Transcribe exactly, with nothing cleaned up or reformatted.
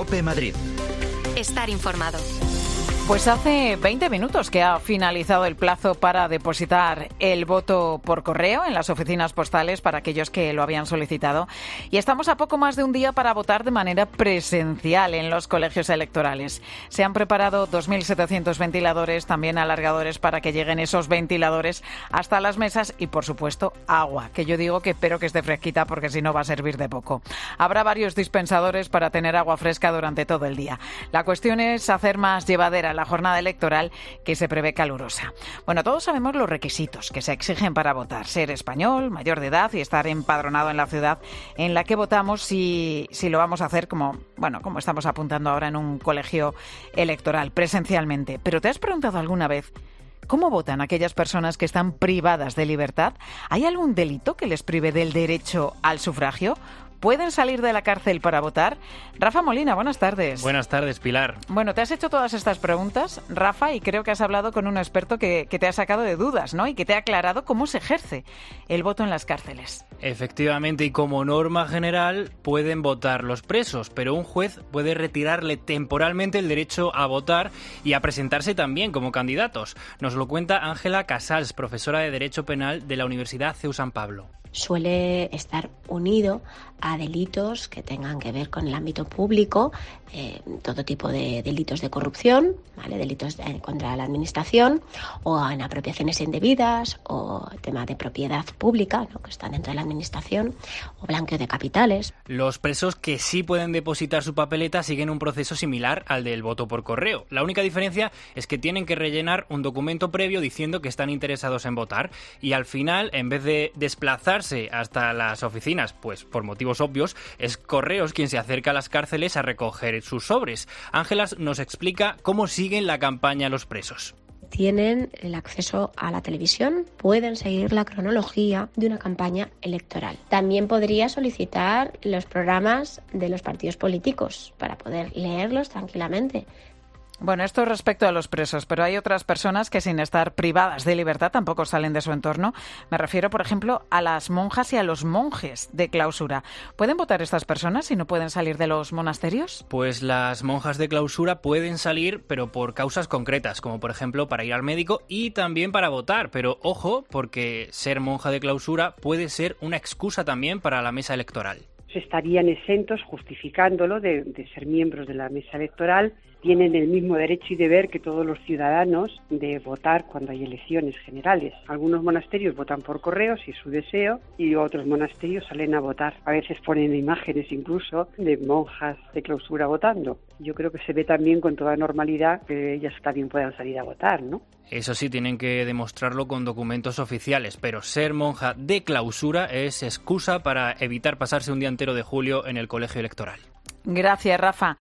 COPE Madrid. Estar informado. Pues hace veinte minutos que ha finalizado el plazo para depositar el voto por correo en las oficinas postales para aquellos que lo habían solicitado. Y estamos a poco más de un día para votar de manera presencial en los colegios electorales. Se han preparado dos mil setecientos ventiladores, también alargadores para que lleguen esos ventiladores hasta las mesas y, por supuesto, agua, que yo digo que espero que esté fresquita porque si no va a servir de poco. Habrá varios dispensadores para tener agua fresca durante todo el día. La cuestión es hacer más llevadera la jornada electoral, que se prevé calurosa. Bueno, todos sabemos los requisitos que se exigen para votar: ser español, mayor de edad y estar empadronado en la ciudad en la que votamos, si, si lo vamos a hacer como, bueno, como estamos apuntando ahora en un colegio electoral, presencialmente. ¿Pero te has preguntado alguna vez cómo votan aquellas personas que están privadas de libertad? ¿Hay algún delito que les prive del derecho al sufragio? ¿Pueden salir de la cárcel para votar? Rafa Molina, buenas tardes. Buenas tardes, Pilar. Bueno, te has hecho todas estas preguntas, Rafa, y creo que has hablado con un experto que, que te ha sacado de dudas, ¿no? Y que te ha aclarado cómo se ejerce el voto en las cárceles. Efectivamente, y como norma general pueden votar los presos, pero un juez puede retirarle temporalmente el derecho a votar y a presentarse también como candidatos. Nos lo cuenta Ángela Casals, profesora de Derecho Penal de la Universidad C E U San Pablo. Suele estar unido a delitos que tengan que ver con el ámbito público, eh, todo tipo de delitos de corrupción, ¿vale? Delitos de, contra la administración, o en apropiaciones indebidas, o tema de propiedad pública, ¿no?, que están dentro de la administración, o blanqueo de capitales. Los presos que sí pueden depositar su papeleta siguen un proceso similar al del voto por correo. La única diferencia es que tienen que rellenar un documento previo diciendo que están interesados en votar, y al final, en vez de desplazarse hasta las oficinas, pues por motivos obvios, es Correos quien se acerca a las cárceles a recoger sus sobres. Ángelas nos explica cómo siguen la campaña los presos. Tienen el acceso a la televisión, pueden seguir la cronología de una campaña electoral. También podría solicitar los programas de los partidos políticos para poder leerlos tranquilamente. Bueno, esto respecto a los presos, pero hay otras personas que sin estar privadas de libertad tampoco salen de su entorno. Me refiero, por ejemplo, a las monjas y a los monjes de clausura. ¿Pueden votar estas personas si no pueden salir de los monasterios? Pues las monjas de clausura pueden salir, pero por causas concretas, como por ejemplo para ir al médico y también para votar. Pero ojo, porque ser monja de clausura puede ser una excusa también para la mesa electoral. Estarían exentos, justificándolo, de, de ser miembros de la mesa electoral. Tienen el mismo derecho y deber que todos los ciudadanos de votar cuando hay elecciones generales. Algunos monasterios votan por correo, si es su deseo, y otros monasterios salen a votar. A veces ponen imágenes incluso de monjas de clausura votando. Yo creo que se ve también con toda normalidad que ellas también puedan salir a votar, ¿no? Eso sí, tienen que demostrarlo con documentos oficiales, pero ser monja de clausura es excusa para evitar pasarse un día entero de julio en el colegio electoral. Gracias, Rafa.